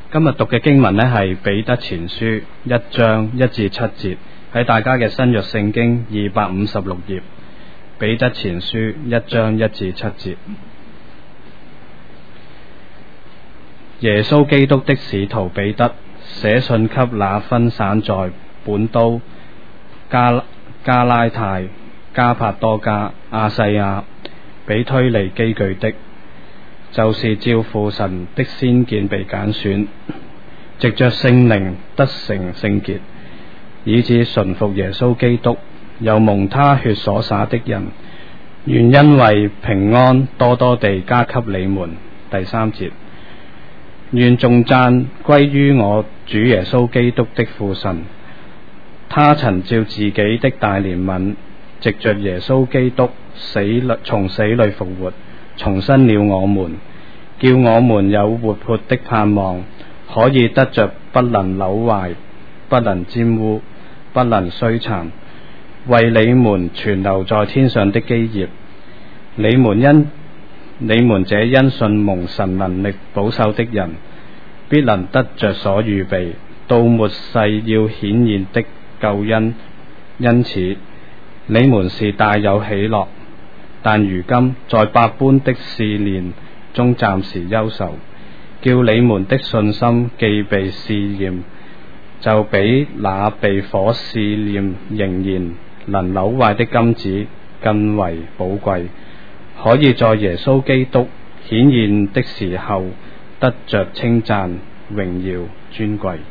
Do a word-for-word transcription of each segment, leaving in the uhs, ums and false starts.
今日讀嘅經文呢係彼得前書一章一至七節，喺大家嘅新約聖經二百五十六頁。彼得前書一章一至七節。耶穌基督的使徒彼得寫信給那分散在本都、加加拉太、加帕多家、亞細亞、比推尼基居的，就是照父神的先見被揀選，藉着聖靈得成聖潔，以致順服耶穌基督，又蒙他血所灑的人，願因為平安多多地加給你們。第三節，願頌讚歸於我主耶穌基督的父神，他曾照自己的大憐憫，藉着耶穌基督死裏從死裏復活，重生了我們，叫我們有活潑的盼望，可以得着不能朽壞、不能沾污、不能衰殘，為你們存留在天上的基業。你們因你們這因信蒙神能力保守的人，必能得着所預備到末世要顯現的救恩。因此你們是大有喜樂，但如今在百般的試煉中暫時憂愁，叫你們的信心既被試驗，就比那被火試驗仍然能朽壞的金子更為寶貴，可以在耶穌基督顯現的時候得着稱讚、榮耀、尊貴。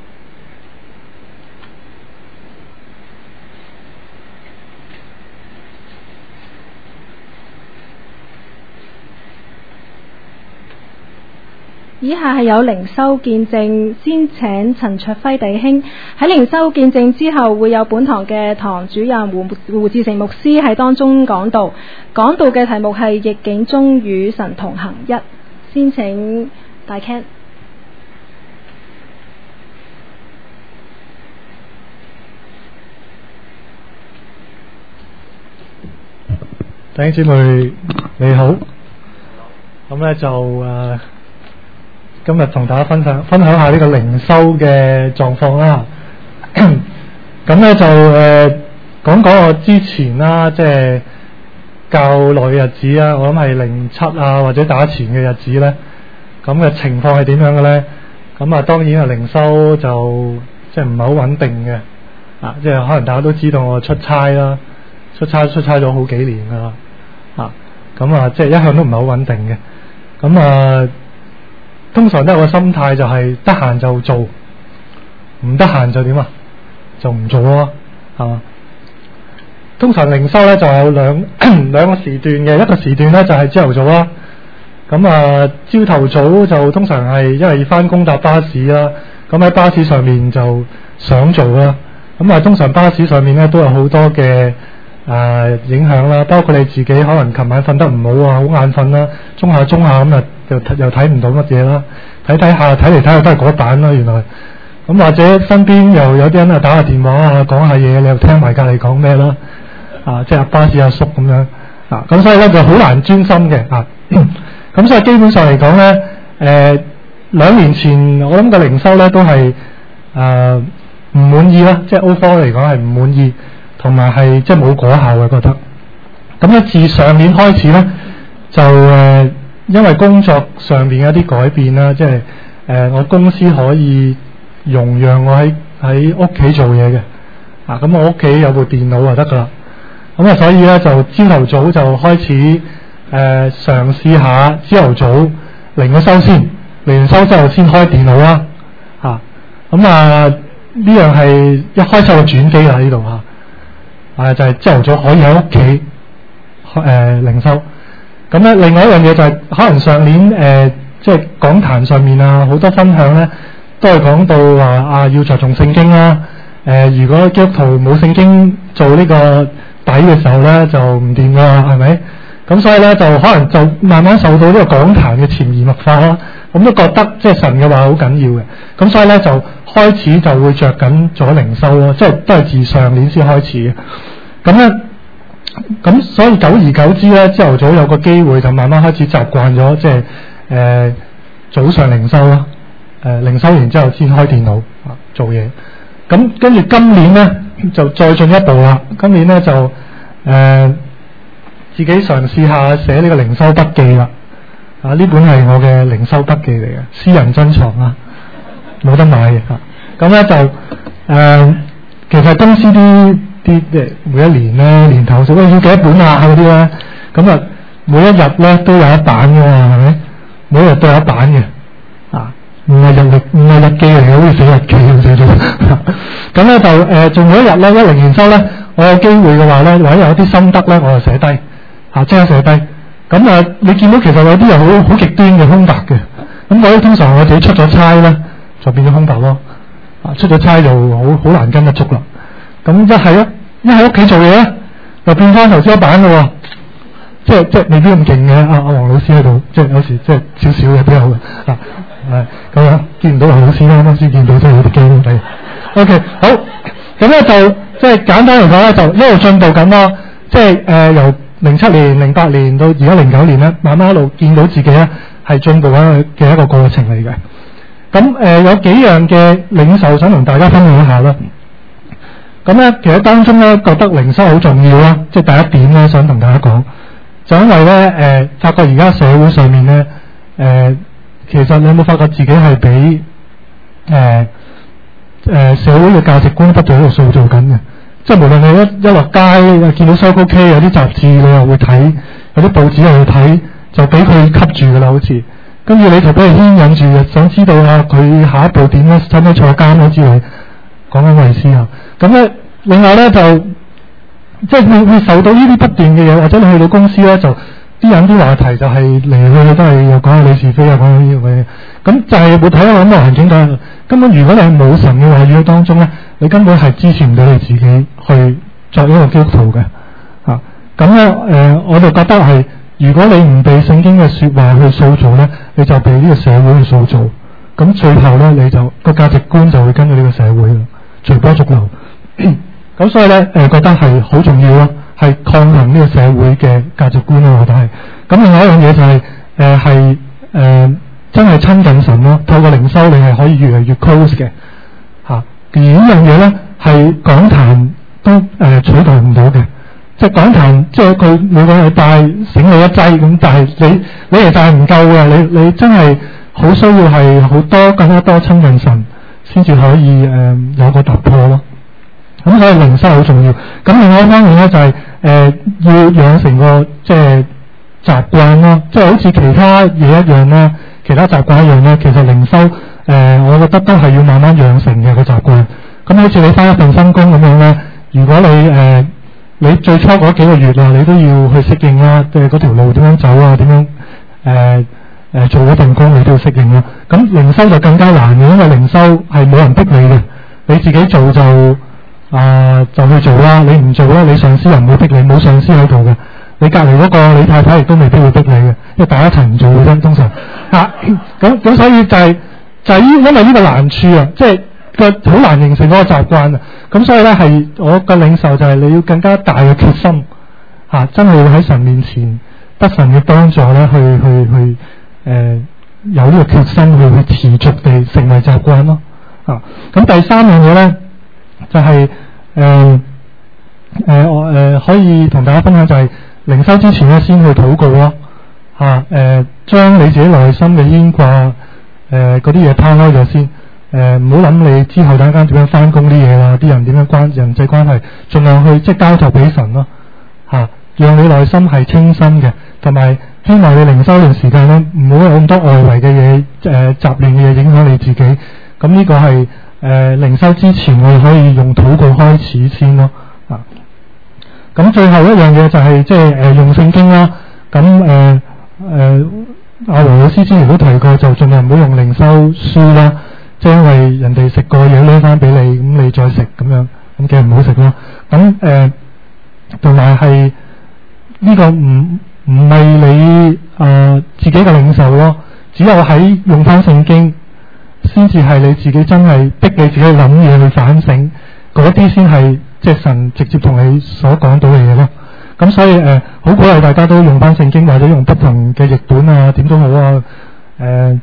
以下係有靈修見證，先請陳卓輝弟兄喺靈修見證之後，會有本堂嘅堂主任胡胡志成牧師喺當中講道。講道嘅題目係逆境中與神同行一。先請大 Ken。 弟兄姊妹你好，咁咧就誒。呃今日同大家分享分享下呢個靈修嘅狀況啦。咁咧就誒講講我之前啦，即係較耐嘅日子啊，我諗係零七啊或者打前嘅日子咧，咁嘅情況係點樣嘅咧？咁啊當然啊靈修就即係唔係好穩定嘅啊，即係可能大家都知道我出差啦，出差出差咗好幾年噶啦啊，咁啊即係一向都唔係好穩定嘅，咁啊。通常都有個心態就係得閒就做，唔得閒就點啊？就唔做咯，係嘛？通常靈修咧就有兩兩個時段嘅，一個時段咧就係朝頭早啦。咁啊，朝頭早就通常係因為要翻工搭巴士啦，咁喺巴士上面就想做啦。咁啊，通常巴士上面咧都有好多嘅啊影響啦，包括你自己可能琴晚瞓得唔好啊，好眼瞓啦，中下中下咁啊。又又睇唔到乜嘢啦，睇睇下睇嚟睇去都係嗰版啦，原來咁或者身邊又有啲人啊打下電話啊講下嘢，你又聽埋隔離講咩啦，啊即係巴士阿叔咁樣啊，咁所以咧就好難專心嘅啊，咁所以基本上嚟講咧，誒、呃、兩年前我諗個靈修咧都係誒唔滿意啦，即係 overall 嚟講係唔滿意，同埋係即係冇果效嘅覺得。咁咧自上年開始咧就誒。呃因為工作上面有啲改變啦，即係誒、呃、我公司可以容讓我喺喺屋企做嘢嘅，啊咁我屋企有部電腦就得噶啦，咁啊所以咧就朝頭早就開始誒、呃、嘗試下朝頭早靈咗修先，靈修之後先開電腦啦，嚇咁啊呢樣係一開始個轉機啦呢度嚇，啊就係朝頭早可以喺屋企誒靈修。咁咧，另外一樣嘢就係、是、可能上年誒、呃，即係講壇上面啊，好多分享咧，都係講到話啊，要着重聖經啦。誒、呃，如果基督徒冇聖經做呢個底嘅時候咧，就唔掂噶，係咪？咁所以咧，就可能就慢慢受到呢個講壇嘅潛移默化啦。咁都覺得即係神嘅話好緊要嘅。咁所以咧，就開始就會着緊咗靈修咯，即係都係自上年先開始嘅。咁咧。咁所以久而久之咧，朝頭早有個機會就慢慢開始習慣咗，即係誒早上靈修啦。 誒靈修完之後先開電腦啊做嘢。咁跟住今年咧就再進一步啦，今年咧就誒、呃、自己嘗試下寫呢個靈修筆記啦。啊，呢本係我嘅靈修筆記嚟嘅，私人珍藏啊，冇得買嘅。咁咧就誒、呃，其實公司啲啲誒每一年咧年頭就喂要幾多本啊嗰啲咧，咁啊每一日咧都有一版嘅嘛，係咪？每一日都有一版嘅，啊，唔係日曆唔係日記嚟嘅，好似寫日記咁寫咗。咁咧就誒，做、呃、每一日咧一靈研修咧，我有機會嘅話咧，或者有啲心得咧，我就寫低，啊，即刻寫低。咁啊，你見到其實有啲人好好極端嘅空白嘅，咁嗰啲通常我自己出咗差咧，就變咗空白咯。啊，出咗差就好好難跟得足啦。咁一係啊，一喺屋企做嘢咧，就變翻頭先一版嘅喎。即係即係未必咁勁嘅，阿阿黃老師喺度，即係有時即係少少嘅都有嘅。啊，係咁樣見唔到黃老師啦，啱啱先見到，真係有啲驚地。OK， 好，咁咧就即係簡單嚟講咧，就一路進步緊咯。即係誒、呃、由零七年、零八年到而家零九年咧，慢慢一路見到自己咧係進步緊嘅一個過程嚟嘅。咁誒、呃、有幾樣嘅領受想同大家分享一下啦。咁咧其實當中咧覺得靈修好重要啦，即係第一點咧想同大家講。就因為咧，誒、呃，發覺而家社會上面咧，誒、呃，其實你有冇發覺自己係俾誒誒社會嘅價值觀不斷喺度塑造緊嘅？即係無論你一一落街見到收曲 K 有啲雜誌，你又會睇；有啲報紙又會睇，就俾佢吸住噶啦，好似。跟住你就俾佢牽引住，想知道啊佢下一步點咧，使唔使坐監咧之類。講緊衛斯啊，咁咧另外咧就。即係會會受到呢啲不斷嘅嘢，或者你去到公司咧，就啲人啲話題就係嚟去去都係又講下你是非啊，講下呢樣嘢。咁就係會睇下咁嘅環境底下，根本如果你係冇神嘅話語當中咧，你根本係支持唔到你自己去作一個基督徒嘅。啊，咁咧誒，我就覺得係如果你唔被聖經嘅説話去塑造咧，你就被呢個社會去塑造。咁最後咧，你就個價值觀就會跟住呢個社會啦，隨波逐流。咁所以咧，誒、呃、覺得係好重要咯，係抗衡呢個社會嘅價值觀咯，我覺得係。咁另外一樣嘢就係、是，誒係誒真係親近神咯，透過靈修你係可以越嚟越 close 嘅，嚇、啊。而呢樣嘢咧係講壇都誒、呃、取代唔到嘅，即係講壇即係佢每個禮拜醒你一劑咁，但係你你嚟帶唔夠嘅，你你真係好需要係好多更加多親近神，先至可以誒、呃、有個突破咯。咁所以靈修好重要。咁另外一方面咧就係、是、誒、呃、要養成個即係習慣咯，即係好似其他嘢一樣啦，其他習慣一樣咧。其實靈修誒，我覺得都係要慢慢養成嘅個習慣。咁好似你返一份新工咁樣咧，如果你誒、呃、你最初嗰幾個月啊，你都要去適應啦，即係嗰條路點樣走啊，點樣誒誒、呃呃、做嗰份工你都要適應啦。咁靈修就更加難嘅，因為靈修係冇人逼你嘅，你自己做就。啊、呃，就去做啦！你唔做咧，你上司又唔會逼你，冇上司喺度嘅。你隔離嗰個你太太亦都未必會逼你嘅，因為大家一齊唔做嘅啫，通常。啊，咁咁所以就係、是、就係、是、因為呢個難處啊，即係個好難形成嗰個習慣啊。咁所以咧係我個領受就係你要更加大嘅決心，嚇、啊，真係要喺神面前得神嘅幫助咧，去去去誒、呃、有呢個決心去去持續地成為習慣咯。啊，咁第三樣嘢咧。就係誒誒我誒可以同大家分享就係靈修之前咧先去禱告咯嚇誒，將你自己內心嘅牽掛誒嗰啲嘢拋開咗先誒，唔好諗你之後等間點樣翻工啲嘢啦，啲人點樣關人際關係，盡量去即係交託俾神咯嚇、啊，讓你內心係清新嘅，同埋希望你靈修段時間咧唔好有咁多外圍嘅嘢誒雜亂嘅嘢影響你自己，咁呢個係。誒靈修之前，我哋可以用禱告開始先咯，啊！咁最後一樣嘢就係即係誒用聖經啦。咁誒誒阿黃老師之前都提過，就盡量唔好用靈修書啦，即係因為人哋食過嘢拎翻俾你，咁你再食咁樣，咁梗係唔好食啦。咁誒同埋係呢個唔唔係你誒、呃、自己嘅領受咯，只有喺用翻聖經。先至係你自己真係逼你自己諗嘢去反省，嗰啲先係即係神直接同你所講到嘅嘢咯。咁所以誒，好鼓勵大家都用翻聖經或者用不同嘅譯本啊，點都好啊。誒、呃，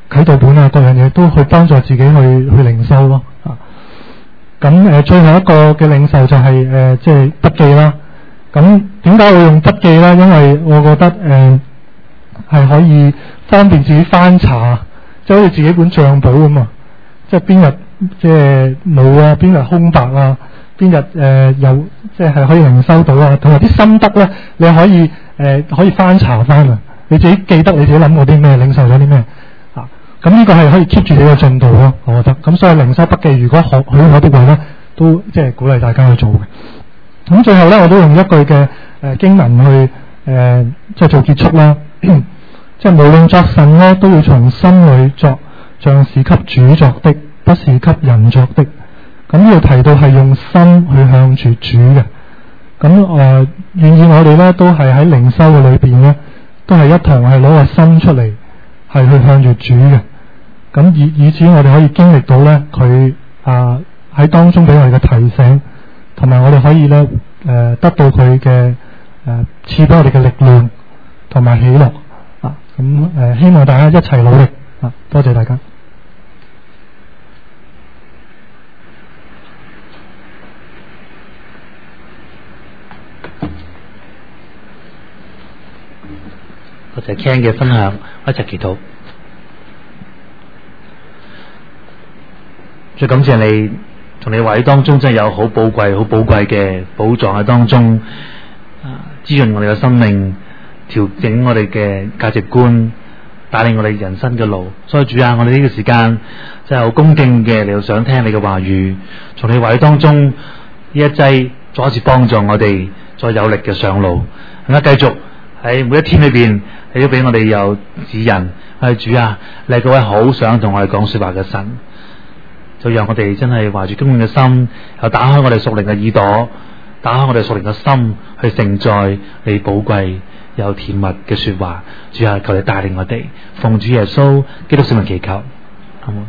啟導本啊各樣嘢都去幫助自己去去領修咯啊。咁誒、呃、最後一個嘅領受就係誒即係筆記啦。咁點解會用筆記咧？因為我覺得誒係、呃、可以方便自己翻查，即係好似自己本帳簿咁啊。即係邊日即係冇啊，邊日空白啊，邊日誒有即係可以領修到啊。同埋啲心得咧，你可以誒、呃、可以翻查翻啊。你自己記得你自己諗過啲咩，領受咗啲咩啊？咁呢個係可以 keep 住你嘅進度咯，我覺得。咁所以領修筆記如果學許可的話咧，都即係鼓勵大家去做嘅。咁最後咧，我都用一句嘅誒、呃、經文去誒、呃、即係做結束啦。即係無論作甚咧，都要從心裏作，像是給主作的，不是給人作的。咁呢度提到係用心去向住主嘅。咁誒願意我哋咧都係喺靈修嘅裏邊咧，都係一同係攞個心出嚟，係去向住主嘅。咁以以此我哋可以經歷到咧佢啊喺當中俾我哋嘅提醒，同埋我哋可以咧誒、呃、得到佢嘅誒賜俾我哋嘅力量同埋喜樂啊！咁誒、呃、希望大家一齊努力啊！多謝大家。 多謝 Ken 嘅分享，一齊祈禱。最感謝你，從你話語當中真係有好寶貴、好寶貴嘅寶藏喺當中，啊，滋潤我哋嘅生命，調整我哋嘅價值觀，帶領我哋人生嘅路。所以主啊，我哋呢個時間真係好恭敬嘅，你又想聽你嘅話語，從你話語當中呢一劑再一次幫助我哋，再有力嘅上路，更加繼續喺每一天裏邊，你都俾我哋有指引。係主啊，你係嗰位好想同我哋講說話嘅神。就讓我哋真係懷住恭敬嘅心，又打開我哋屬靈嘅耳朵，打開我哋屬靈嘅心，去承載你寶貴又甜蜜嘅說話。主啊，求你帶領我哋，奉主耶穌基督聖名祈求，好冇？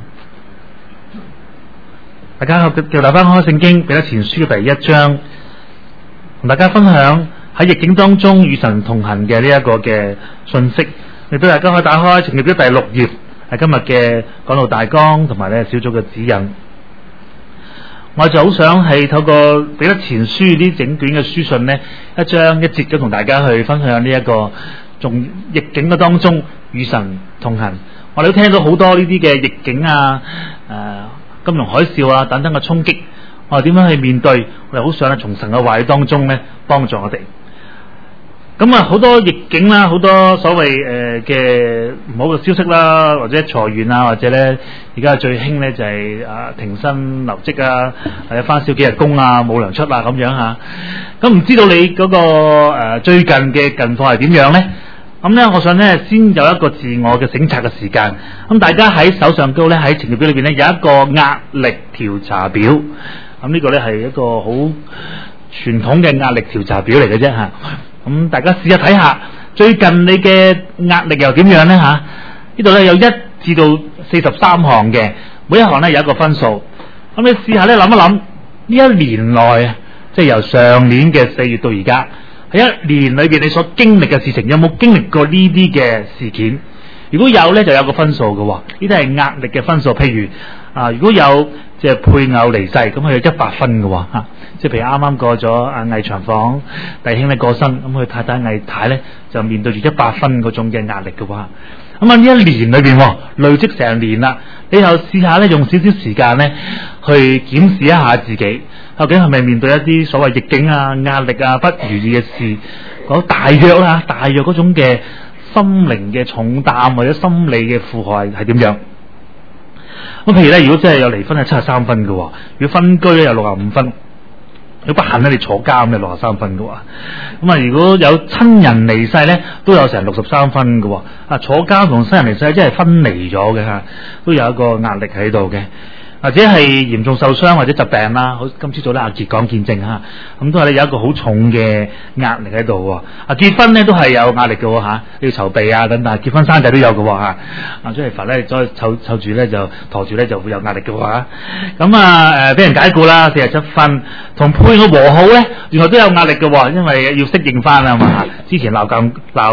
大家叫大家翻開聖經，彼得前書嘅第一章，同大家分享喺逆境當中與神同行嘅呢一個嘅信息。亦都大家可以打開聖經嘅第六頁。係今日嘅講道大綱同埋咧小組嘅指引，我就好想係透過彼得前書呢整卷嘅書信呢，一章一節咁同大家去分享呢一個從逆境嘅當中與神同行。我哋都聽到好多呢啲嘅逆境啊、誒、呃、金融海嘯啊等等嘅衝擊，我哋點樣去面對？我哋好想咧從神嘅話語當中咧幫助我哋。咁啊，好多逆境啦，好多所謂誒嘅唔好嘅消息啦，或者裁員啊，或者咧而家最興咧就係、是、啊停薪留職啊，或者翻少幾日工啊，冇糧出啊咁樣嚇。咁唔知道你嗰、那個、呃、最近嘅近況係點樣咧？咁咧，我想咧先有一個自我嘅省察嘅時間。咁大家喺手上高咧喺程序表裏邊咧有一個壓力調查表。咁呢個咧係一個好傳統嘅壓力調查表嚟嘅啫嚇。咁、嗯、大家試下睇下，最近你嘅壓力又點樣呢？吓？呢度咧有一至到四十三項嘅，每一項咧有一個分數。咁你試下咧諗一諗，呢一年內啊，即係由上年嘅四月到而家，喺一年裏邊你所經歷嘅事情，有冇經歷過呢啲嘅事件？如果有咧，就有個分數嘅。呢啲係壓力嘅分數。譬如啊，如果有即係配偶離世，咁佢有一百分嘅吓。即係譬如啱啱過咗啊魏長房弟兄咧過身，咁佢太太魏太咧就面對住一百分嗰種嘅壓力嘅話，咁啊呢一年裏邊累積成年啦，你又試下咧用少少時間咧去檢視一下自己，究竟係咪面對一啲所謂逆境啊、壓力啊、不如意嘅事，嗰大約啦，大約嗰種嘅心靈嘅重擔或者心理嘅負荷係點樣？咁譬如咧，如果真係有離婚係七十三分嘅，如果分居咧有六十五分。如果不幸咧，你坐監嘅六十三分嘅喎，咁啊如果有親人離世咧，都有成六十三分嘅喎，啊坐監同親人離世即係分離咗嘅嚇，都有一個壓力喺度嘅，或者係嚴重受傷或者疾病啦，好今朝早咧阿傑講見證嚇，咁都係咧有一個好重嘅壓力喺度喎，啊結婚咧都係有壓力嘅喎嚇，要籌備啊等等，結婚生仔都有嘅喎嚇，啊張麗凡咧再湊湊住咧就陀住咧就會有壓力嘅喎，咁啊誒俾人解僱啦四十七分，同配偶和好咧原來都有壓力嘅喎，因為要適應翻啊嘛，之前鬧交鬧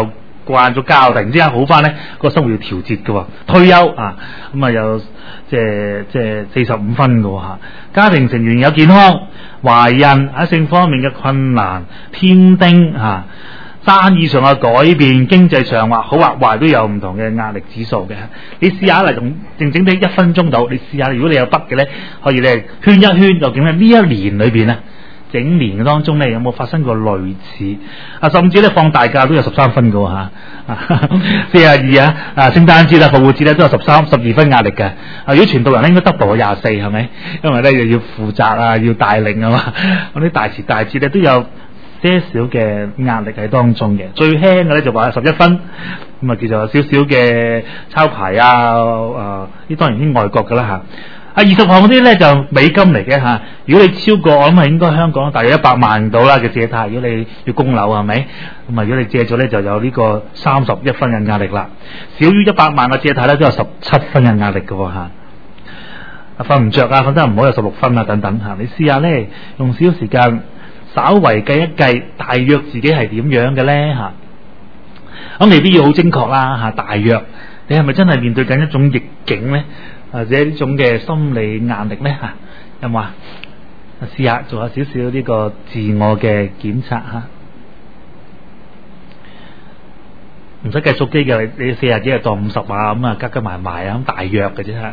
慣咗交，突然之間好翻咧，個生活要調節嘅喎。退休啊，咁啊有即係即係四十五分嘅喎嚇。家庭成員有健康、懷孕喺性方面嘅困難、添丁嚇。生意上嘅改變，經濟上或好或壞都有唔同嘅壓力指數嘅。你試下嚟用靜靜地一分鐘到，你試下，如果你有筆嘅咧，可以咧圈一圈，究竟咧呢一年裏邊咧，整年當中咧有冇發生過類似啊？甚至咧放大假都有十三分嘅嚇，四廿二啊，啊聖誕節啊、復活節咧都有十三、十二分壓力嘅。啊，如果傳道人咧應該 double 廿四係咪？因為咧又要負責啊，要帶領啊嘛，嗰啲大時大節咧都有些少嘅壓力喺當中嘅。最輕嘅咧就話十一分，咁啊叫做有少少嘅抄牌啊，啊呢當然啲外國嘅啦嚇。啊二十項嗰啲咧就美金嚟嘅嚇。如果你超過，我諗係應該香港大約一百萬到啦嘅借貸。如果你要供樓係咪？咁啊如果你借咗咧就有呢個三十一分嘅壓力啦。少於一百萬嘅借貸咧都有十七分嘅壓力嘅喎嚇。啊瞓唔着啊，瞓得唔好有十六分啊等等嚇。你試下咧用少少時間，稍為計一計，大約自己係點樣嘅咧嚇？咁未必要好精確啦嚇，大約你係咪真係面對緊一種逆境咧，或者呢種嘅心理壓力咧嚇？有冇啊？試下做下少少呢個自我嘅檢測嚇，唔使計數機嘅，你四廿幾日當五十啊咁啊，加加埋埋啊咁大約嘅啫嚇。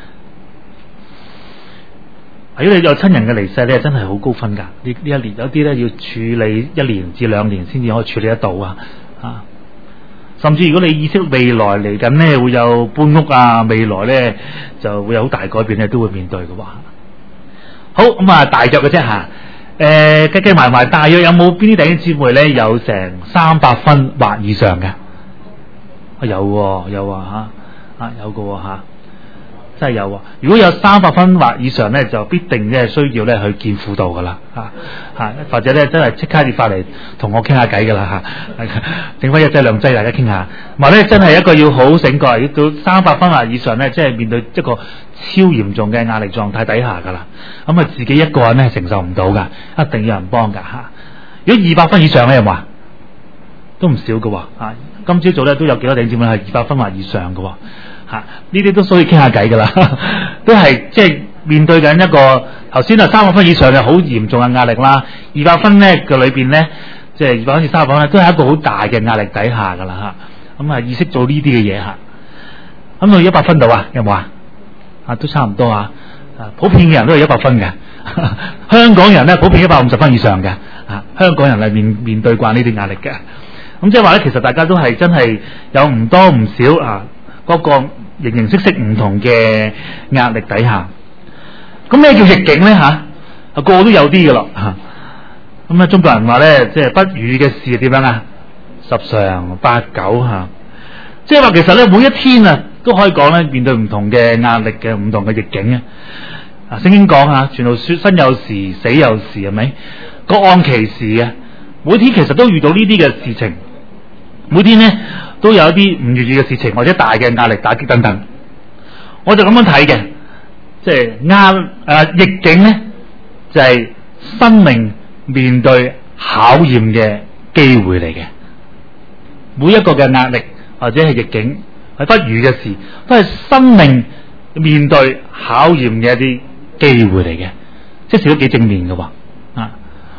如果你有親人嘅離世咧，真係好高分㗎。呢呢一年有啲咧要處理一年至兩年先至可以處理得到啊！啊，甚至如果你意識未來嚟緊咧會有搬屋啊，未來咧就會有好大改變咧，都會面對嘅喎。好咁啊，大約嘅啫嚇。誒計計埋埋，大約有冇邊啲弟兄姊妹咧有成三百分或以上嘅？啊有喎，有啊嚇，啊有個喎嚇。真係有啊！如果有三百分或以上咧，就必定咧需要咧去見輔導噶啦，嚇嚇，或者咧真係即刻要發嚟同我傾下偈噶啦嚇，整翻一劑兩劑大家傾下。或者真係一個要好醒覺，要到三百分或以上咧，即係面對一個超嚴重嘅壓力狀態底下噶啦。咁啊自己一個人咧承受唔到噶，一定要有人幫噶嚇。如果二百分以上咧，有冇啊？都唔少嘅喎嚇。今朝早咧都有幾多弟兄姊妹係二百分或以上嘅喎。嚇！呢啲都需要傾下偈噶啦，都係即係面對緊一個頭先啊三百分以上嘅好嚴重嘅壓力啦，二百分咧嘅裏邊咧，即係二百分至三百分咧，都係一個好大嘅壓力底下噶啦嚇。咁啊意識做呢啲嘅嘢嚇，咁到一百分度啊有冇啊？啊都差唔多啊，啊普遍嘅人都係一百分嘅，香港人咧普遍一百五十分以上嘅，啊香港人係面面對慣呢啲壓力嘅。咁即係話咧，其實大家都係真係有唔多唔少啊。嗰個形形色色唔同嘅壓力底下，咁咩叫逆境咧嚇？啊個個都有啲嘅咯嚇。咁啊中國人話咧，即係不遇嘅事點樣啊？十常八九嚇。即係話其實咧，每一天啊都可以講咧，面對唔同嘅壓力嘅唔同嘅逆境啊。啊聖經講嚇，傳道說生有時，死有時係咪？各按其時嘅，每天其實都遇到呢啲嘅事情，每天咧。都有一啲唔如意嘅事情，或者大嘅壓力打擊等等，我就咁樣睇嘅，即係壓誒逆境咧，就係、是、生命面對考驗嘅機會嚟嘅。每一個嘅壓力或者係逆境係不如嘅事，都係生命面對考驗嘅一啲機會嚟嘅，即係都幾正面嘅喎啊！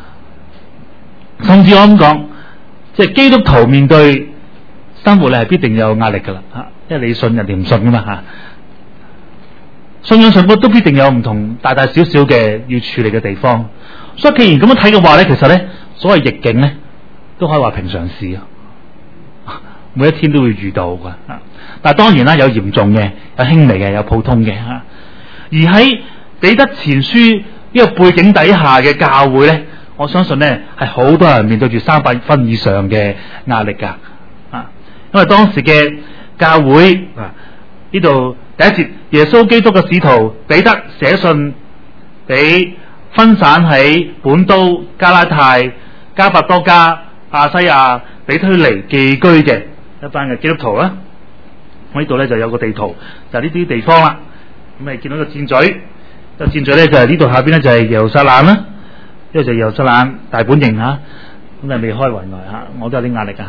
甚至我咁講，即係基督徒面對生活咧係必定有壓力噶啦吓，因為你信人哋唔信噶嘛吓，信仰上都必定有唔同大大小小嘅要處理嘅地方。所以既然咁樣睇嘅話咧，其實咧所謂逆境咧都可以話平常事啊，每一天都會遇到噶。但係當然啦，有嚴重嘅，有輕微嘅，有普通嘅吓。而喺彼得前書呢個背景底下嘅教會咧，我相信咧係好多人面對住三百分以上嘅壓力噶。因為當時嘅教會啊，呢度第一節，耶穌基督嘅使徒彼得寫信俾分散喺本都、加拉太、加帕多家、亞西亞、比推尼寄居嘅一班嘅基督徒啦。我呢度咧就有個地圖，就係呢啲地方啦。咁你見到個箭嘴，個箭嘴咧就係呢度下邊咧就係耶路撒冷啦，呢個就係耶路撒冷大本營吓，咁啊未開圍內吓，我都有啲壓力噶吓。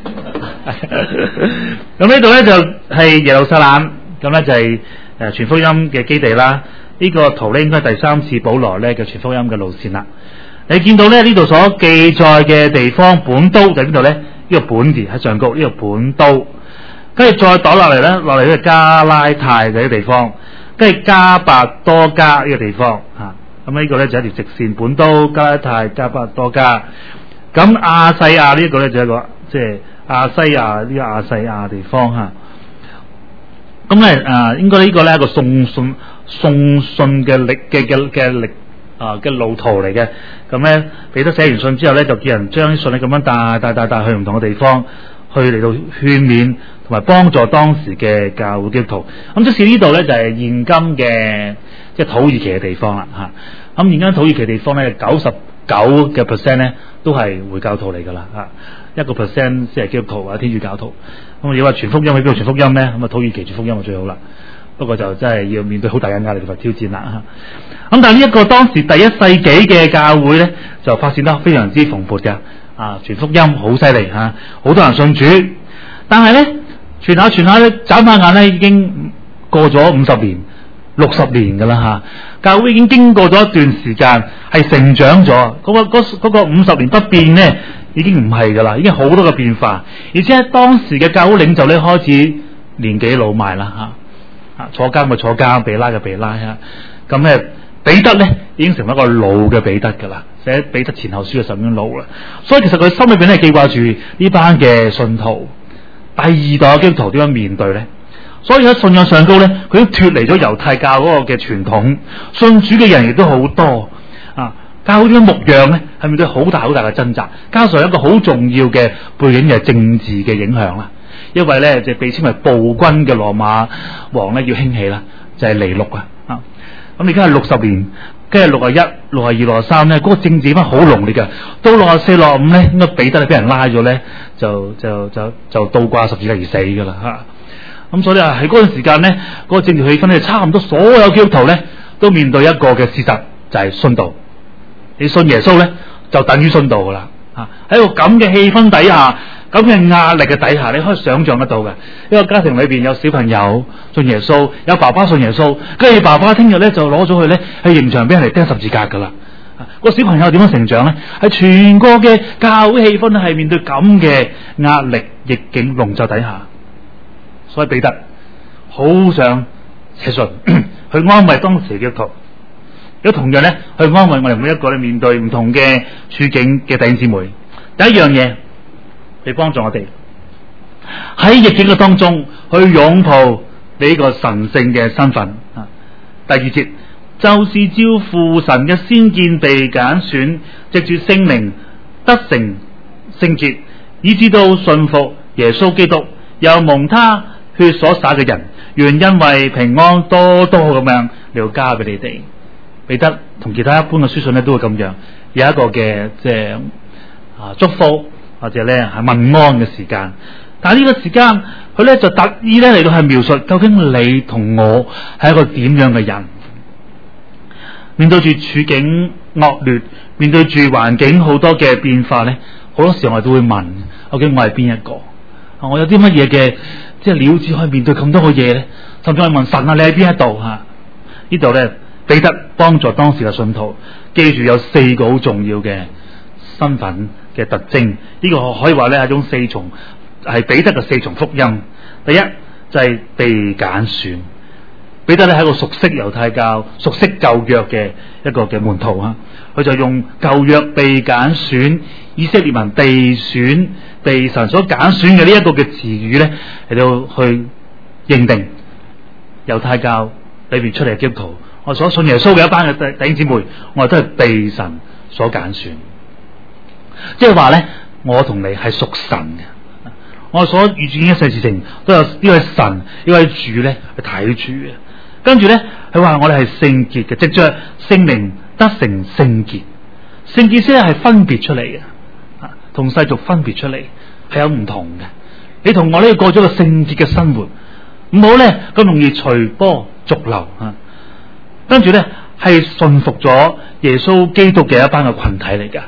咁呢度咧就係、是、耶路撒冷，咁咧就係誒傳福音嘅基地啦。呢、這個圖咧應該係第三次保羅咧嘅傳福音嘅路線啦。你見到咧呢度所記載嘅地方本都就喺邊度咧？呢、這個本字喺上高，呢、這個本都，跟住再倒落嚟咧，落嚟呢個加拉太嘅地方，跟住加百多加呢個地方嚇。咁呢個咧就係一條直線，本都、加拉太、加百多加。咁亞細亞呢一個咧就係一個即係亞西亞呢個亞細亞地方嚇。咁咧誒應該呢個咧係一個送信送信嘅力嘅嘅嘅力啊嘅路途嚟嘅。咁咧彼得寫完信之後咧，就叫人將啲信咧咁樣帶帶帶帶去唔同嘅地方，去嚟到勸勉同埋幫助當時嘅教會基督徒。咁即使呢度咧就係現今嘅即係土耳其嘅地方啦嚇。咁現今土耳其地方咧九十九嘅 percent 咧都係回教徒嚟㗎啦嚇，一個 percent 先係基督徒或者天主教徒。咁你話傳福音喺邊度傳福音咧？咁啊土耳其傳福音就最好啦。不過就真係要面對好大嘅壓力同埋挑戰啦嚇。咁但係呢一個當時第一世紀嘅教會咧，就發展得非常之蓬勃嘅啊，傳福音好犀利嚇，好多人信主。但係咧傳下傳下咧，眨下眼咧已經過咗五十年、六十年㗎啦嚇。教會已經經過咗一段時間，係成長咗。嗰、嗰個嗰、嗰個五十年不變咧，已經唔係㗎啦，已經好多嘅變化。而且當時嘅教會領袖咧開始年紀老邁啦嚇。坐監嘅坐監，被拉嘅被拉啊！咁咧，彼得咧已經成為一個老嘅彼得噶啦，寫彼得前後書嘅時候已經老啦。所以其實佢心裏邊咧記掛住呢班嘅信徒，第二代嘅基督徒點樣面對咧？所以喺信仰上高咧，佢已經脫離咗猶太教嗰個嘅傳統，信主嘅人亦都好多啊！教會點樣牧養咧？係面對好大好大嘅掙扎，加上一個好重要嘅背景嘅政治嘅影響啦。因為咧就被稱為暴君嘅羅馬王咧要興起啦，就係、是、尼祿啊！啊，咁而家係六十年，跟住六十一、六十二、六十三咧，嗰、那個政治翻好濃烈嘅。到六十四、六十五咧，應該彼得俾人拉咗咧，就就就就倒掛十字架而死噶啦嚇。咁、啊、所以啊，喺嗰段時間咧，嗰、那個政治氣氛咧，差唔多所有基督徒咧都面對一個嘅事實，就係、是、殉道。你信耶穌咧，就等於殉道噶啦嚇。喺個咁嘅氣氛底下。咁嘅壓力嘅底下，你可以想象得到嘅。一個家庭裏邊有小朋友信耶穌，有爸爸信耶穌，跟住爸爸聽日咧就攞咗佢咧喺刑場俾人哋釘十字架噶啦。個小朋友點樣成長咧？喺全個嘅教會氣氛係面對咁嘅壓力逆境籠罩底下，所以彼得好想寫信去安慰當時嘅基督徒，亦同樣咧去安慰我哋每一個咧面對唔同嘅處境嘅弟兄姊妹。第一樣嘢。嚟幫助我哋喺逆境嘅當中去擁抱你呢個神聖嘅身份啊！第二節就是照父神嘅先見被揀選，藉住聖靈得成聖潔，以致到信服耶穌基督，又蒙他血所灑嘅人，願因為平安多多咁樣嚟加俾你哋。彼得同其他一般嘅書信咧都會咁樣有一個嘅即係啊祝福。或者咧係問安嘅時間，但係呢個時間佢咧就特意咧嚟到係描述究竟你同我係一個點樣嘅人，面對住處境惡劣，面對住環境好多嘅變化咧，好多時候我哋都會問：究竟我係邊一個？我有啲乜嘢嘅即係料子可以面對咁多嘅嘢咧？甚至係問神啊，你喺邊一度嚇？呢度咧彼得幫助當時嘅信徒記住有四個好重要嘅身份嘅特徵，呢、這個可以話咧係一種四重，係彼得嘅四重福音。第一就係、是、被揀選，彼得咧係一個熟悉猶太教、熟悉舊約嘅一個嘅門徒啊。佢就用舊約被揀選、以色列民被選、被神所揀選嘅呢一個嘅詞語咧，嚟到去認定猶太教裏邊出嚟嘅基督徒，我所信耶穌嘅一班嘅弟兄姊妹，我哋都係被神所揀選。即係話咧，我同你係屬神嘅，我所遇見一切事情都有呢位神呢位主咧去睇住嘅。跟住咧，佢話我哋係聖潔嘅，藉着聖靈得成聖潔。聖潔先係分別出嚟嘅，同世俗分別出嚟係有唔同嘅。你同我呢過咗個聖潔嘅生活，唔好咧咁容易隨波逐流啊。跟住咧係信服咗耶穌基督嘅一班嘅群體嚟嘅。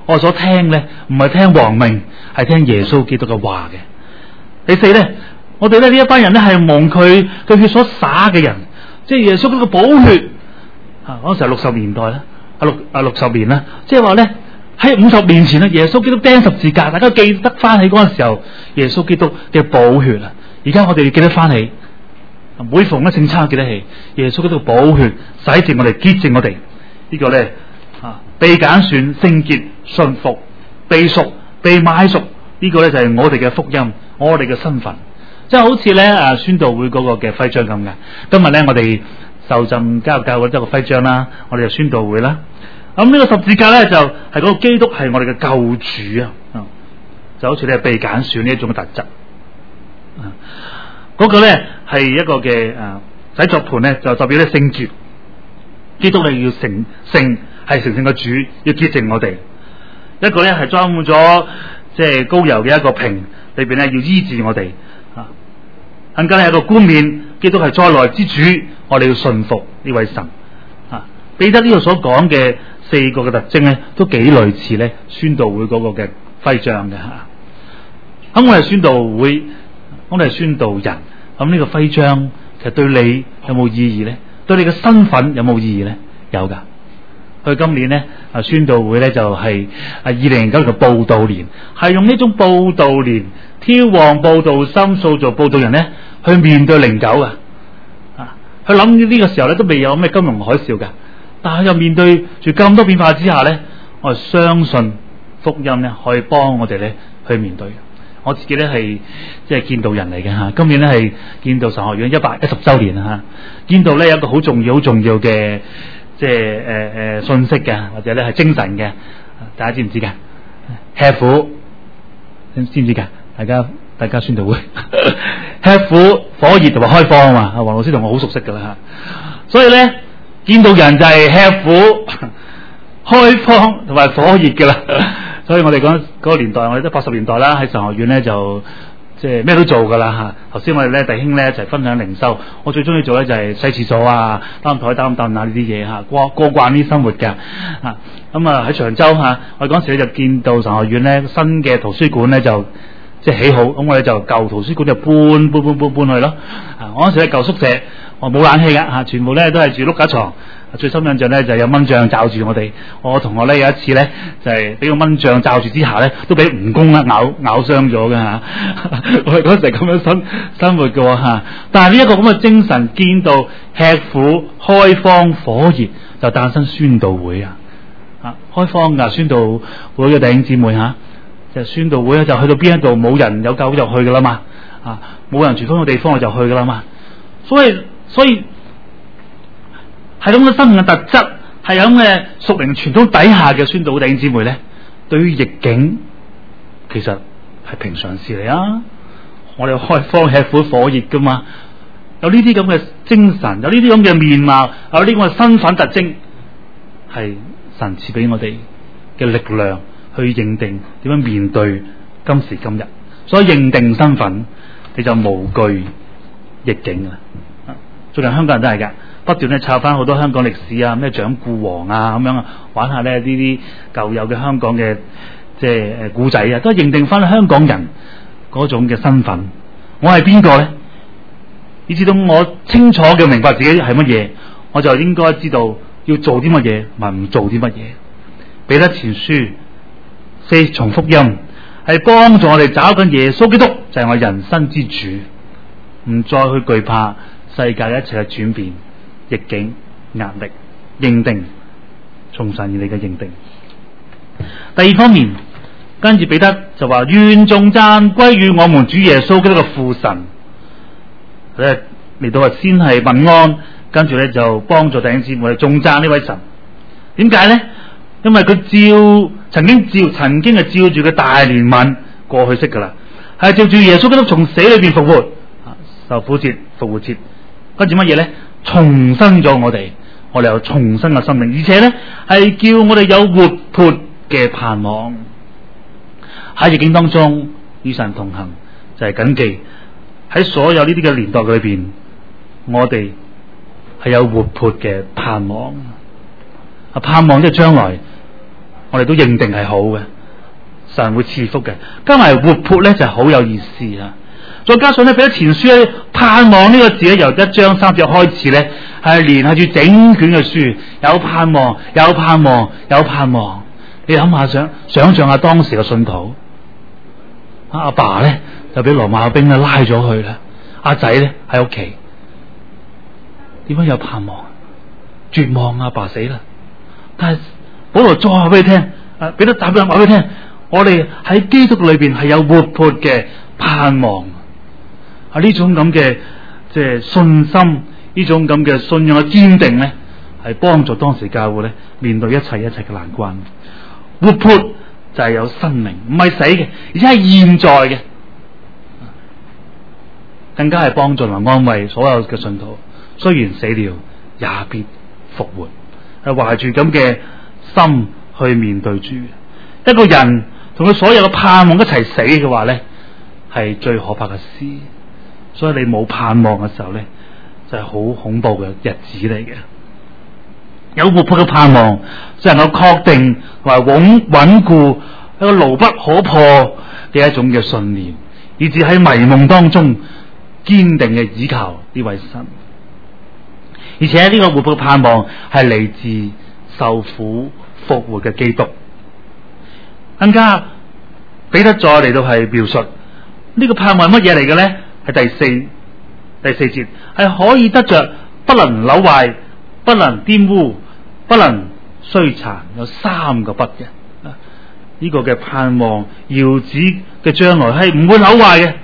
我所聽咧唔係聽王明，係聽耶穌基督嘅話嘅。第四咧，我哋咧呢一班人咧係蒙佢嘅血所灑嘅人，即係耶穌嗰個寶血啊！嗰時係六十年代啦，啊六啊六十年啦，即係話咧喺五十年前咧，耶穌基督釘十字架，大家記得翻起嗰陣時候，耶穌基督嘅寶血啊！而家我哋要記得翻起，每逢一聖餐記得起耶穌基督嘅寶血洗淨我哋，潔淨我哋。這個、呢個咧啊，被揀選、聖潔、信服、被贖、被買贖，呢、這個咧就係、是、我哋嘅福音，我哋嘅身份，即係好似咧啊宣道會嗰個嘅徽章咁嘅。今日咧我哋受浸加入教會一個徽章啦，我哋就宣道會啦。咁、嗯、呢、這個十字架咧就係、是、嗰個基督係我哋嘅救主啊、嗯，就好似你係被揀選呢一種嘅特質。啊，嗰、那個咧係一個嘅啊洗作盤咧，就代表咧聖潔。基督咧要成聖，係成聖嘅主，要潔淨我哋。一個咧係裝滿咗即係膏油嘅一個瓶，裏邊咧要醫治我哋。啊，更加係一個冠冕，基督係再來之主，我哋要信服呢位神。啊，彼得呢度所講嘅四個嘅特徵咧，都幾類似咧宣道會嗰個嘅徽章嘅吓。咁、啊、我哋宣道會，我哋係宣道人，咁呢個徽章其實對你有冇意義咧？對你嘅身份有冇意義咧？有噶。佢今年咧啊宣道會咧就係啊二零零九年嘅佈道年，係用呢種佈道年挑旺佈道心，塑造佈道人咧去面對零九啊！啊，佢諗呢個時候咧都未有咩金融海嘯噶，但係又面對住咁多變化之下咧，我係相信福音咧可以幫我哋咧去面對。我自己咧係即係建道人嚟嘅吓，今年咧係建道神學院一百一十周年吓，建道咧有一個好重要、好重要嘅即係誒誒信息嘅，或者咧係精神嘅，大家知唔知噶？吃苦，知唔知噶？大家大家宣道會吃苦、火熱同埋開荒啊嘛，阿黃老師同我好熟悉噶啦吓，所以咧建道人就係吃苦、開荒同埋火熱噶啦。所以我哋講嗰個年代，我哋都八十年代啦，喺神學院咧就即係咩都做噶啦吓。頭先我哋咧弟兄咧一齊分享靈修，我最中意做咧就係洗廁所啊、擔台擔凳啊呢啲嘢吓，過過慣呢啲生活噶吓。咁啊喺長洲吓，我哋嗰時咧就見到神學院咧新嘅圖書館咧就即係起好，咁我哋就舊圖書館就搬搬搬搬搬去咯。啊，我嗰時喺舊宿舍，我冇冷氣噶吓，全部咧都係住碌架床。最深印象咧就係有蚊帳罩住我哋，我同學咧有一次咧就係、是、俾個蚊帳罩住之下咧，都俾蜈蚣啦咬咬傷咗嘅吓。我哋嗰時咁樣生生活嘅吓，但係呢一個咁嘅精神，見到吃苦、開荒、火熱，就誕生宣道會啊！啊，開荒噶宣道會嘅弟兄姊妹吓，就宣道會咧就去到邊一度冇人有教會就去噶啦嘛，啊，冇人傳福音嘅地方我就去噶啦嘛，所以所以。係咁嘅生命嘅特質，係咁嘅屬靈傳統底下嘅宣道會弟兄姊妹咧，對於逆境其實係平常事嚟啊！我哋開荒吃苦火熱噶嘛，有呢啲咁嘅精神，有呢啲咁嘅面貌，有呢啲咁嘅身份特徵，係神賜俾我哋嘅力量去認定點樣面對今時今日。所以認定身份，你就無懼逆境啦。最近香港人都係噶。不斷咧抄翻好多香港歷史啊，咩蔣固王啊咁樣啊，玩下咧呢啲舊有嘅香港嘅即係誒古仔啊，都係認定翻香港人嗰種嘅身份。我係邊個咧？以至到我清楚嘅明白自己係乜嘢，我就應該知道要做啲乜嘢，唔係唔做啲乜嘢。彼得前書四重福音係幫助我哋找緊耶穌基督，就係、是、我人生之主，唔再去懼怕世界一切嘅轉變。逆境、壓力、認定，從神而嚟嘅認定。第二方面，跟住彼得就話：願頌讚歸於我們主耶穌基督嘅父神。咧嚟到啊，先係問安，跟住咧就幫助弟兄姊妹頌讚呢位神。點解咧？因為佢照曾經照曾經係照住佢大憐憫過去式噶啦，係照住耶穌基督從死裏邊復活，受苦節、復活節，跟住乜嘢咧？重生咗我哋，我哋有重生嘅生命，而且咧係叫我哋有活潑嘅盼望。喺逆境當中與神同行，就係謹記喺所有呢啲嘅年代裏邊，我哋係有活潑嘅盼望。啊，盼望即係將來我哋都認定係好嘅，神會賜福嘅。加埋活潑咧就係好有意思啊！再加上咧，彼得前書咧，盼望呢個字咧，由一章三節開始咧，係連繫住整卷嘅書，有盼望，有盼望，有盼望。你諗下想，想象下當時嘅信徒，阿爸咧就俾羅馬兵咧拉咗去啦，阿仔咧喺屋企，點樣有盼望？絕望，阿爸死啦！但係保羅再話俾你聽，誒，彼得打俾話俾你聽，我哋喺基督裏邊係有活潑嘅盼望。啊！呢種咁嘅即係信心，呢種咁嘅信仰嘅堅定咧，係幫助當時教會咧面對一切一切嘅難關。活潑就係有生命，唔係死嘅，而且係現在嘅，更加係幫助同安慰所有嘅信徒。雖然死了，也必復活，係懷住咁嘅心去面對主。一個人同佢所有嘅盼望一齊死嘅話咧，係最可怕嘅事。所以你冇盼望嘅時候咧，就係、是、好恐怖嘅日子嚟嘅。有活潑嘅盼望，就能夠確定同埋穩穩固一個牢不可破嘅一種嘅信念，以至喺迷夢當中堅定嘅倚靠呢位神。而且呢個活潑嘅盼望係嚟自受苦復活嘅基督。更加彼得再嚟到係描述呢、這個盼望係乜嘢嚟嘅咧？係第四第四節，係可以得着，不能朽壞，不能玷污，不能衰殘，有三個不嘅。呢、這個嘅盼望，遙指嘅將來係唔會朽壞嘅。呢、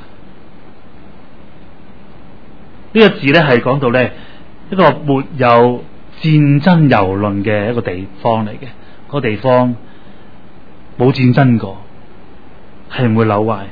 這個字咧係講到咧一個沒有戰爭蹂躪嘅一個地方嚟嘅，嗰、那個地方冇戰爭過，係唔會朽壞。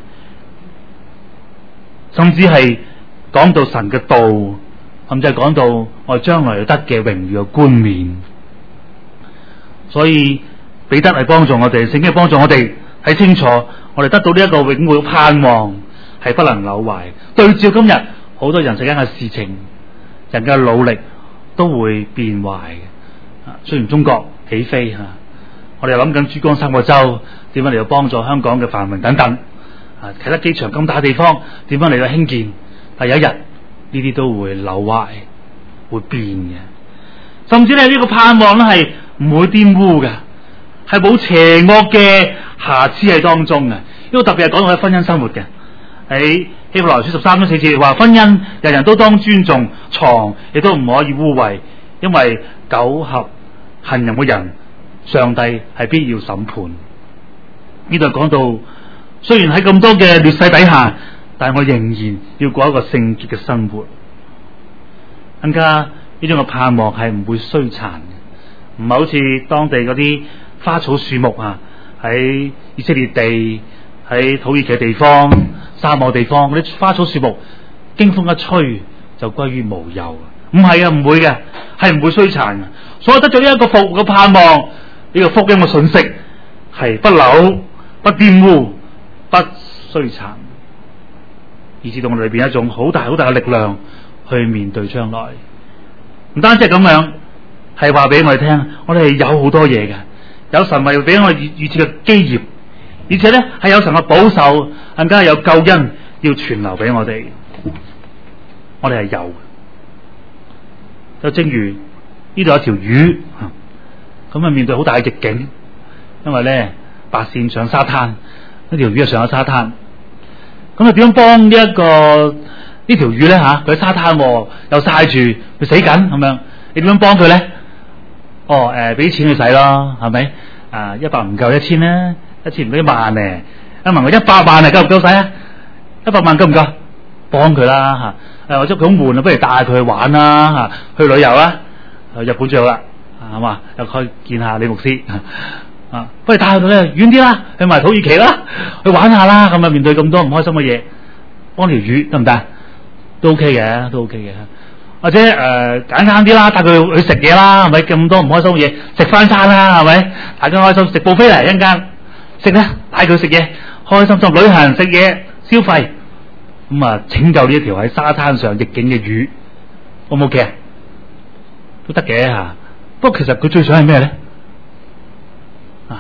甚至係講到神嘅道，甚至係講到我哋將來要得嘅榮耀嘅冠冕。所以彼得係幫助我哋，聖經係幫助我哋睇清楚，我哋得到呢一個永遠嘅盼望係不能朽壞。對照今日好多人世間嘅事情，人嘅努力都會變壞嘅。啊，雖然中國起飛吓，我哋又諗緊珠江三角洲點樣嚟到幫助香港嘅繁榮等等。啊！啟德機場咁大地方，點樣嚟到興建？但有一日呢啲都會朽壞，會變嘅。甚至咧呢個盼望咧係唔會玷污嘅，係冇邪惡嘅瑕疵喺當中嘅。呢個特別係講到喺婚姻生活嘅。喺希伯來書十三章四節話：婚姻人人都當尊重，床亦都唔可以污穢，因為苟合行淫嘅人，上帝係必要審判。呢度講到。雖然喺咁多嘅劣勢底下，但係我仍然要過一個聖潔嘅生活。更加呢種嘅盼望係唔會衰殘嘅，唔係好似當地嗰啲花草樹木啊，喺以色列地、喺土耳其地方、沙漠地方嗰啲花草樹木，經風一吹就歸於無有。唔係啊，唔會嘅，係唔會衰殘嘅。所以得咗呢一個復活嘅盼望，呢、這個福音嘅信息係不朽、不玷污、不衰殘，以至到我哋裏邊一種好大好大嘅力量去面對將來。唔單止係咁樣，係話俾我哋聽，我哋有好多嘢嘅，有神為俾我哋預設嘅基業，而且咧係有神嘅保守，更加有救恩要傳留俾我哋。我哋係有嘅，就正如呢度有條魚，咁啊面對好大嘅逆境，因為咧白線上沙灘。呢條魚啊上咗沙灘，咁啊點樣幫、這個、呢一個呢條魚咧吓？佢喺沙灘又曬住，佢死緊咁樣，你點樣幫佢咧？哦，誒，俾錢佢使咯，係咪？啊，一百唔夠一千咧，一千唔夠一萬咧，一問我一百萬啊，夠唔夠使啊？一百萬夠唔夠？幫佢啦吓，誒，或者佢好悶啊，不如帶佢去玩啦吓，去旅遊啦，去日本最好啦，係嘛？又去見下李牧師。啊！不如帶去到咧遠啲啦，去埋土耳其啦，去玩下啦。咁啊，面對咁多唔開心嘅嘢，幫條魚得唔得？都 OK 嘅，都 OK 嘅。或者誒、呃、簡單啲啦，帶佢去食嘢啦，係咪？咁多唔開心嘅嘢，食翻餐啦，係咪？大家開心食buffet嚟一陣間食咧，帶佢食嘢，開心心旅行食嘢消費，咁啊拯救呢一條喺沙灘上逆境嘅魚，O 唔 OK 啊？都得嘅嚇。不過其實佢最想係咩咧？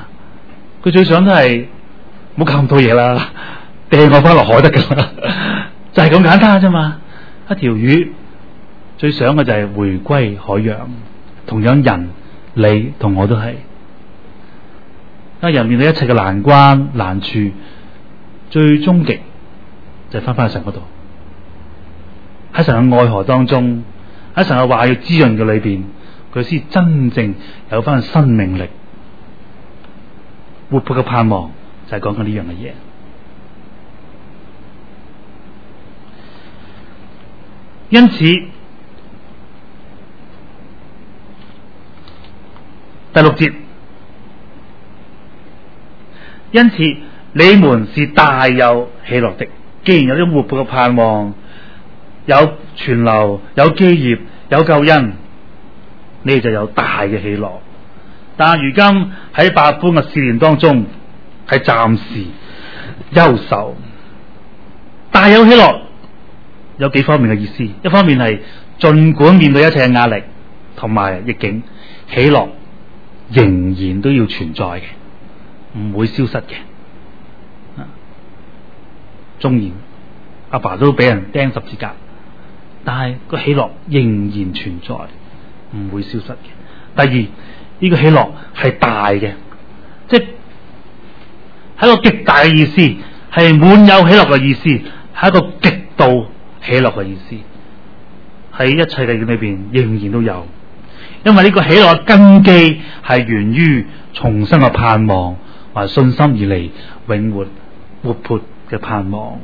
佢最想都係唔好搞咁多嘢啦，掟我翻落海得噶啦，就係咁簡單啫嘛。一條魚最想嘅就係回歸海洋，同樣人你同我都係。當人面對一切嘅難關難處，最終極就係翻返去神嗰度，喺神嘅愛河當中，喺神嘅話語滋潤嘅裏邊，佢先真正有翻生命力。活潑嘅盼望就係講緊呢樣嘅嘢。因此第六節，因此你們是大有喜樂的。既然有啲活潑嘅盼望，有存留，有基業，有救恩，你哋就有大嘅喜樂。但如今喺百般嘅試煉當中，係暫時憂愁。大有喜樂有幾方面嘅意思，一方面係盡管面對一切嘅壓力同埋逆境，喜樂仍然都要存在嘅，唔會消失嘅。縱然阿爸都俾人釘十字架，但係個喜樂仍然存在，唔會消失嘅。第二，呢個喜樂係大嘅，即係係一個極大嘅意思，係滿有喜樂嘅意思，係一個極度喜樂嘅意思，喺一切嘅裏邊仍然都有。因為呢個喜樂嘅根基係源於重生嘅盼望，或信心而嚟永活活潑嘅盼望。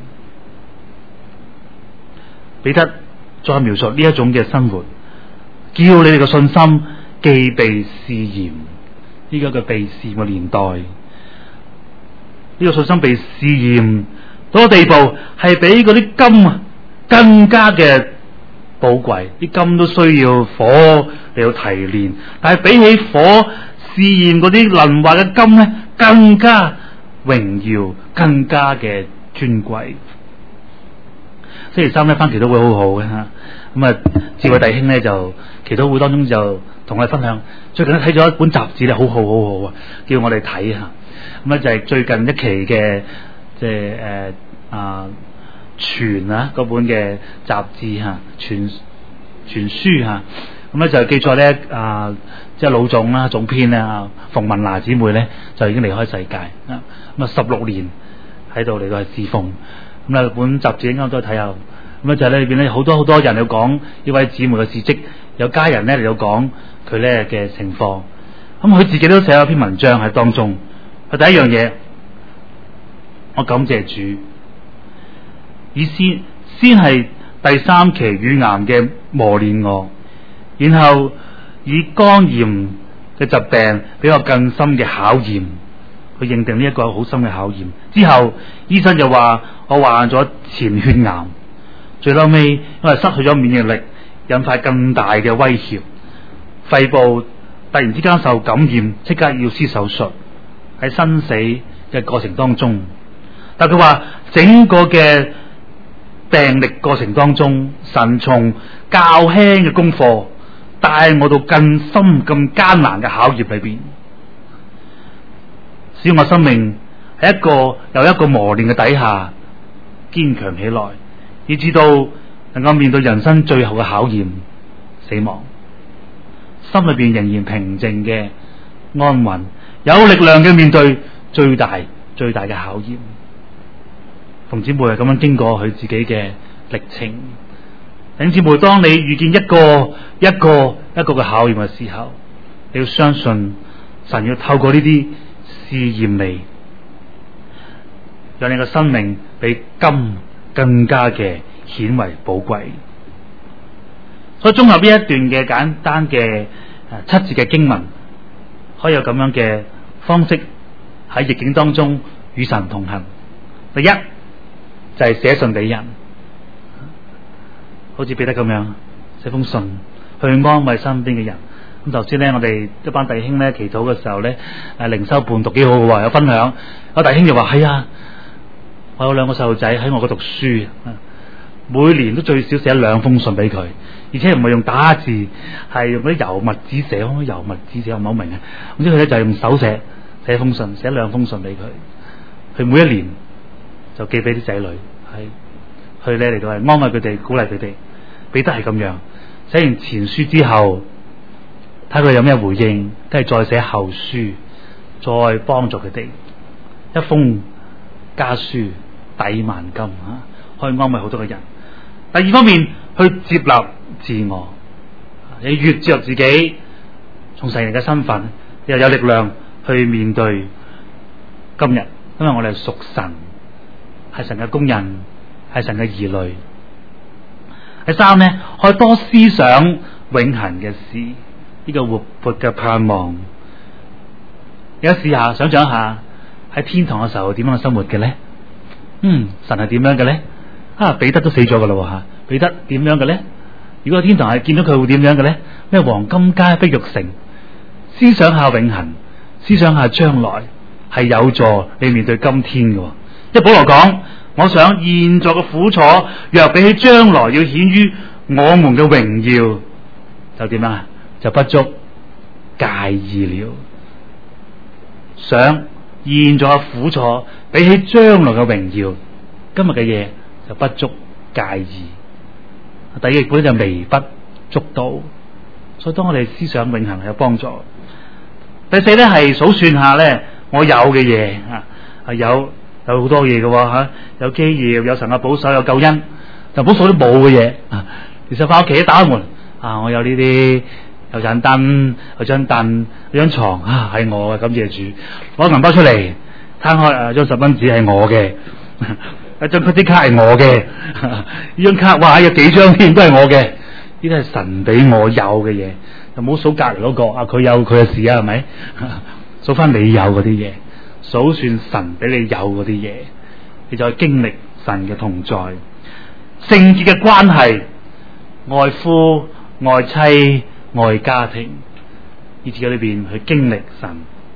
彼得再描述呢一種嘅生活，叫你哋嘅信心既被試驗。呢個嘅被試驗嘅年代，呢、這個信心被試驗到個地步，係比嗰啲金啊更加嘅寶貴。啲金都需要火嚟到提煉，但係比起火試驗嗰啲能壞嘅金咧，更加榮耀，更加嘅尊貴。星期三咧翻祈禱會好好嘅吓，咁啊智慧弟兄咧就祈禱會當中就同我哋分享，最近咧睇咗一本雜誌咧，好好好好啊，叫我哋睇下。咁咧就係最近一期嘅即係誒啊傳啊嗰本嘅雜誌吓，傳傳書吓，咁咧就記載咧啊即係老總啦總編咧啊馮文娜姊妹咧就已經離開世界啊，咁啊十六年喺度嚟到係侍奉。咁啊本雜誌啱啱都睇下，咁啊就喺裏邊咧好多好多人嚟講呢位姊妹嘅事蹟，有家人咧嚟到講佢咧嘅情況。咁佢自己都寫咗篇文章喺當中。佢第一樣嘢，我感謝主，以先先係第三期乳癌嘅磨練我，然後以肝炎嘅疾病俾我更深嘅考驗。佢認定呢一個好深嘅考驗之後，醫生就話我患咗前血癌，最後尾因為失去咗免疫力，引發更大嘅威脅，肺部突然之間受感染，即刻要施手術。喺生死嘅過程當中，但佢話整個嘅病歷過程當中，神從較輕嘅功課帶我到更深、更艱難嘅考驗裏邊，使我生命喺一個又一個磨練嘅底下堅強起來，以至到能夠面對人生最後嘅考驗——死亡，心裏邊仍然平靜嘅安穩，有力量嘅面對最大最大嘅考驗。馮姊妹係咁樣經過佢自己嘅歷程。弟兄姊妹，當你遇見一個一個一個嘅考驗嘅時候，你要相信神要透過呢啲試驗你，讓你嘅生命比金更加嘅顯為寶貴。所以綜合呢一段嘅簡單嘅七節嘅經文，可以有咁樣嘅方式喺逆境當中與神同行。第一就係寫信俾人，好似彼得咁樣寫封信去安慰身邊嘅人。咁頭先咧，我哋一班弟兄咧祈禱嘅時候咧，誒靈修伴讀幾好嘅，有分享。有弟兄就話：係啊，我有兩個細路仔喺我嗰讀書，每年都最少寫兩封信俾佢，而且唔係用打字，係用嗰啲油墨紙寫。油墨紙寫我唔係好明啊。總之佢咧就係用手寫， 寫封信，寫兩封信俾佢，佢每一年就寄俾啲仔女，係去咧嚟到係安慰佢哋，鼓勵佢哋。彼得係咁樣，寫完前書之後，睇佢有咩回應，跟住再寫後書，再幫助佢哋，一封家書抵萬金啊，可以安慰好多嘅人。第二方面，去接納自我，你越接納自己，從成人嘅身份，又有力量去面對今日，因為我哋係屬神，係神嘅工人，係神嘅兒女。第三呢，可以多思想永恆嘅事，呢、這個活潑嘅盼望。而家試下想象一下喺天堂嘅時候點樣嘅生活嘅咧？嗯，神係點樣嘅咧？啊，彼得都死咗噶啦吓，彼得點樣嘅咧？如果天堂係見到佢會點樣嘅咧？咩黃金街、碧玉城？思想下永恆，思想下將來，係有助你面對今天嘅。因為保羅講，我想現在嘅苦楚，若比起將來要顯於我們嘅榮耀，就點樣啊？就不足介意了。想現在嘅苦楚比起將來嘅榮耀，今日嘅嘢就不足介意。第二本就微不足道，所以當我哋思想永恆係有幫助。第四咧係數算下咧，我有嘅嘢啊，係有有好多嘢嘅吓，有基業，有神嘅保守，有救恩，就唔好數啲冇嘅嘢啊。其實翻屋企打開門啊，我有呢啲，有盞燈，有張凳，有張床啊，係我嘅，感謝主。攞銀包出嚟，攤開啊，張十蚊紙係我嘅，一張 credit 卡係我嘅，呢張卡哇有幾張添都係我嘅，呢啲係神俾我有嘅嘢。就唔好數隔籬嗰個啊，佢有佢嘅事啊，係咪？數翻你有嗰啲嘢，數算神俾你有嗰啲嘢，你就去經歷神嘅同在，聖潔嘅關係，愛夫、愛妻、愛家庭，呢次喺裏邊去經歷神。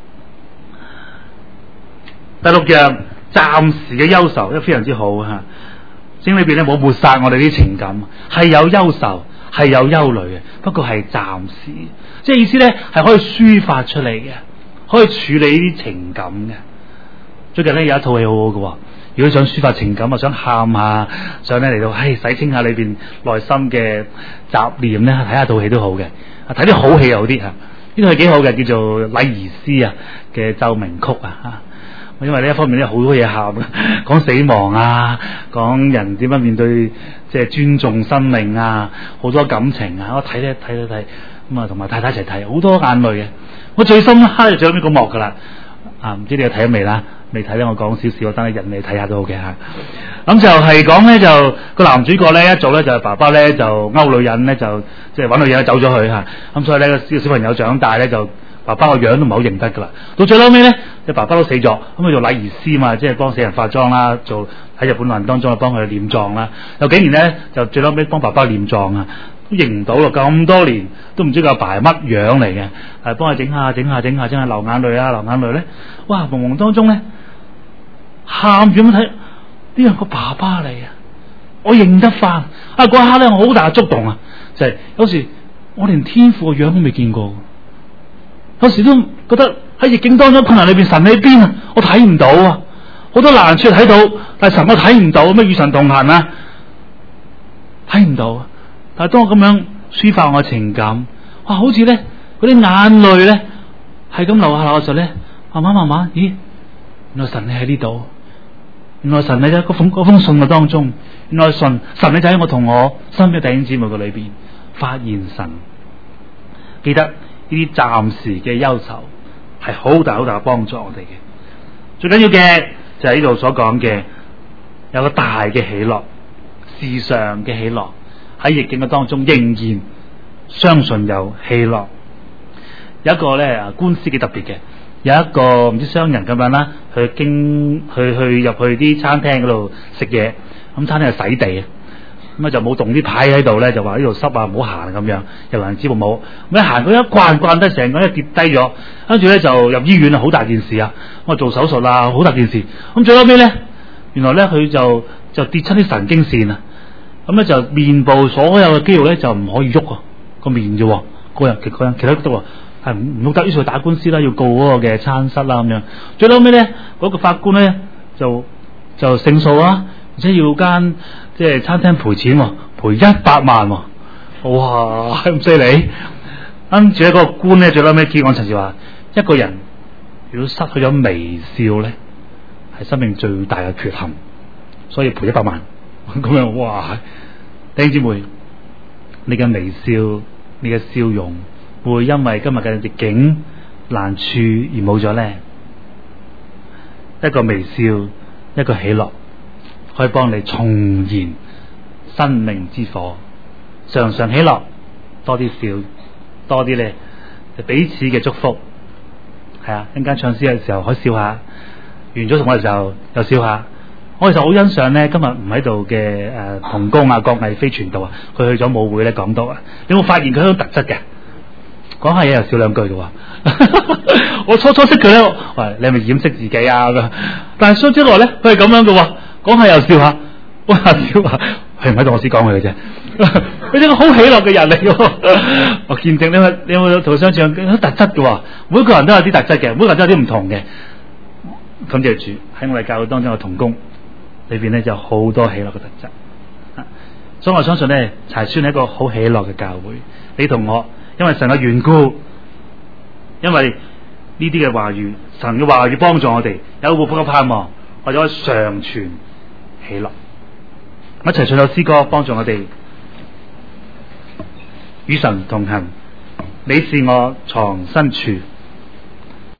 第六樣，暫時嘅憂愁，都非常之好吓。聖經裏邊咧冇抹殺我哋啲情感，係有憂愁。係有憂慮嘅，不過係暫時，即係意思咧係可以抒發出嚟嘅，可以處理呢啲情感嘅。最近咧有一套戲好好嘅，如果想抒發情感啊，想喊下，想咧嚟到，唉，洗清下裏邊內心嘅雜念咧，睇下套戲都好嘅。啊，睇啲好戲又好啲吓，呢套係幾好嘅，叫做《禮儀師》啊嘅奏鳴曲啊吓。因為呢一方面咧好多嘢喊，講死亡啊，講人點樣面對即係尊重生命啊，好多感情啊，我睇咧睇睇睇，咁啊同埋太太一齊睇，好多眼淚嘅。我最深刻就最後尾個幕噶啦，啊唔知你有睇咗未啦？未睇咧，我講少少，我等你人你睇下都好嘅吓。咁就係講咧，就個男主角咧一早咧就係爸爸咧就勾女人咧就即係搵女人走咗去吓，咁所以咧個小朋友長大咧就。爸爸個樣都唔係好認得噶啦，到最後尾咧，即爸爸都死咗，咁佢做禮儀師嘛，即係幫死人化妝啦，做喺日本人當中啊幫佢殮葬啦，又竟然咧就最後尾幫爸爸殮葬啊，都認唔到咯，咁多年都唔知個阿爸係乜樣嚟嘅，係幫佢整下整下整下，真係流眼淚啊流眼淚咧，哇朦朦當中咧喊住咁睇，呢個個爸爸嚟啊，我認得翻，啊嗰一刻咧我好大嘅觸動啊，就係、是、有時我連天父個樣都未見過。有時都覺得喺逆境當中困難裏邊，神喺邊啊？我睇唔到啊！好多難處睇到，但係神我睇唔到，咩與神同行啊？睇唔到。但係當我咁樣抒發我嘅情感，哇！好似咧嗰啲眼淚咧係咁流下流嘅時候咧，慢慢慢慢，咦？原來神你喺呢度，原來神你喺嗰封嗰封信嘅當中，原來神神你就喺我同我身邊弟兄姊妹嘅裏邊發現神，記得。呢啲暫時嘅憂愁係好大好大嘅幫助我哋嘅，最緊要嘅就係呢度所講嘅有個大嘅喜樂，時常嘅喜樂喺逆境嘅當中仍然相信有喜樂。有一個咧官司幾特別嘅，有一個唔知商人咁樣啦，去經去去入去啲餐廳嗰度食嘢，咁餐廳係洗地。咁啊就冇動啲牌喺度咧，就話呢度濕啊，唔好行咁樣，又有人知冇冇，咁一行佢一慣慣得成個咧跌低咗，跟住咧就入醫院啊，好大件事啊，我做手術啊，好大件事。咁最後尾咧，原來咧佢就就跌出啲神經線啊，咁咧就面部所有嘅肌肉咧就唔可以喐啊，個面啫，個人其個人其他都話係唔唔得，於是佢打官司啦，要告嗰個嘅餐室啦咁樣。最後尾咧，嗰、嗰個法官咧就就勝訴啦，而且要間即係餐廳賠錢，賠一百萬，哇咁犀利！跟住咧，嗰個官咧最後尾結案陳詞話，一個人如果失去咗微笑咧，係生命最大嘅缺陷，所以賠一百萬。咁樣哇！弟兄姊妹，你嘅微笑，你嘅笑容，會因為今日嘅逆境難處而冇咗咧？一個微笑，一個喜樂，可以幫你重燃生命之火。常常喜樂，多啲笑，多啲咧就彼此嘅祝福。係啊，一陣間唱詩嘅時候可以笑下，完咗同我哋就又笑下。我其實好欣賞咧，今日唔喺度嘅誒同工啊，郭毅飛傳道啊，佢去咗舞會咧講到啊，你有冇發現佢有種特質嘅？講下嘢又笑兩句嘅喎。我初初識佢咧，喂，你係咪掩飾自己啊？咁，但係相之來咧，佢係咁樣嘅喎，講下又笑下，哇笑下，佢唔喺度我先講佢嘅啫。佢係一個好喜樂嘅人嚟嘅，我見證你有你有冇同佢相處有特質嘅喎？每個人都有啲特質嘅，每個人都有啲唔同嘅。感謝主喺我哋教會當中嘅同工裏邊咧，就有好多喜樂嘅特質。所以我相信咧，柴村係一個好喜樂嘅教會。你同我，因為神嘅緣故，因為呢啲嘅話語，神嘅話語幫助我哋有活潑嘅盼望，或者可以常存喜樂。一齊唱首詩歌，幫助我哋與神同行。你是我藏身處。